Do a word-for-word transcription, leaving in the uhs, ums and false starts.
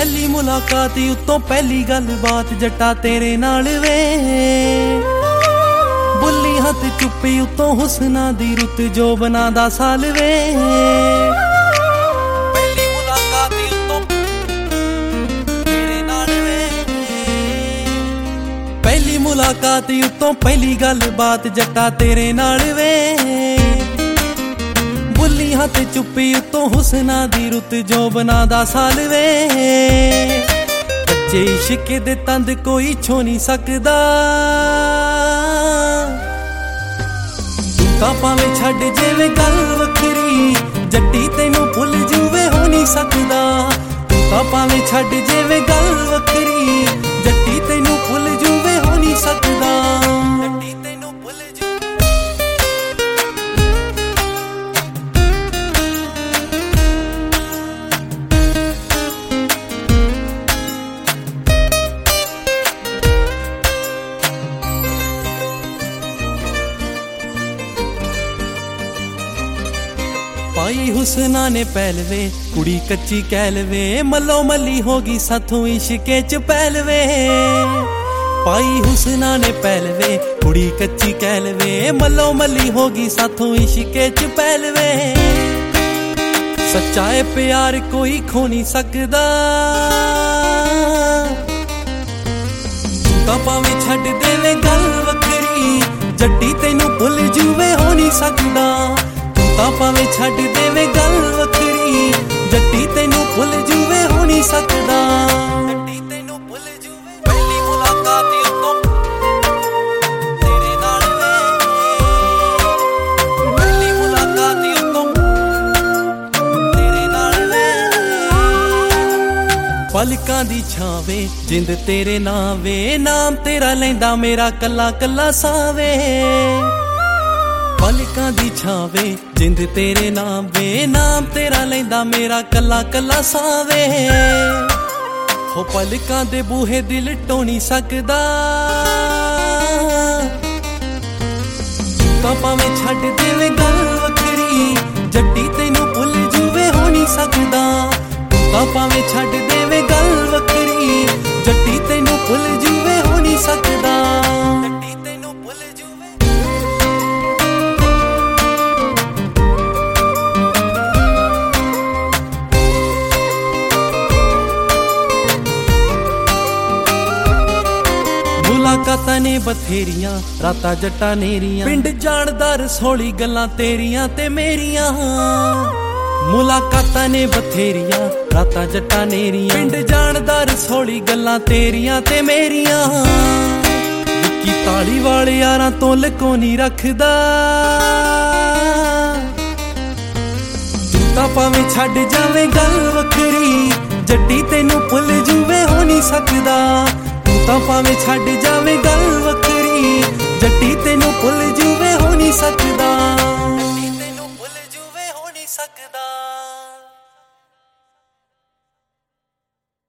पहली मुलाकात उत्तों पहली गल बात जट्टा तेरे नाल वे बुल्ली हथ चुप्पी उत्तों हुसना दी रुत जो बना दा साल वे पहली मुलाकात उत्तों तेरे नाल वे पहली मुलाकात उत्तों पहली गल बात जट्टा तेरे नाल वे बुल्ली हथ चुप्पी उत्तों हुसना दी रुत जो बना दा साल वे कच्चे इश्क दे तंद कोई छो नहीं सकदा तू तां भावें छड्ड जेवे गल वखरी जट्टी तैनूं भुल जूवे हो नहीं सकदा तू तां भावें छड्ड जेवे गल वखरी जट्टी तैनूं भुल जूवे हो नहीं सकदा पाई हुसना ने पहलवे कुड़ी कच्ची कहलवे मलो मली होगी साथों इश्के च पहलवे पाई हुसना ने पहलवे कुड़ी कच्ची कहलवे मलो मली होगी साथों इश्के च पहलवे सच्चा है प्यार कोई खो नहीं सकदा तां भावें छड्ड देवे गल वखरी जट्टी तैनूं भुल जूवे हो नहीं सकदा तां भावें छड्ड देवे गल वखरी जट्टी तैनूं भुल जूवे हो नहीं सकदा जट्टी तैनूं भुल जूवे पहली मुलाकात उत्तों तेरे नाल वे पहली मुलाकात उत्तों तेरे नाल वे पलकां दी छावे जिंद तेरे नाम वे नाम तेरा लैंदा मेरा कल्ला कल्ला सावे पलकां दी छावे जिंद तेरे नाम वे नाम तेरा लैंदा मेरा कल्ला कल्ला सावे हो पलकां दे बूहे दिल टोनी सकदा तां भावें छड्ड देवे गल वखरी जट्टी तैनूं भुल जूवे हो नहीं सकदा तां भावें छड्ड देवे गल वखरी जट्टी तैनूं भुल जूवे हो नहीं सकदा जट्टी तैनूं भुल जूवे मुलाकातां ने बथेरियां रातां जट्टां नेरियां पिंड जाणदा रसोली गल्लां तेरियां ते मेरियां मुलाकातां ने बथेरियां रातां जट्टां नेरियां पिंड जाणदा रसोली गल्लां तेरियां ते मेरियां विक्की ताली वाले यारां तो लको नहीं रखदा तू तां भावें छड्ड जावे गल वखरी जट्टी तैनूं भुल जूवे हो नहीं सकदा तां भावें छड्ड जावे गल वखरी जट्टी तैनूं भुल जूवे हो नहीं सकदा जट्टी तैनूं भुल जूवे हो नहीं सकदा।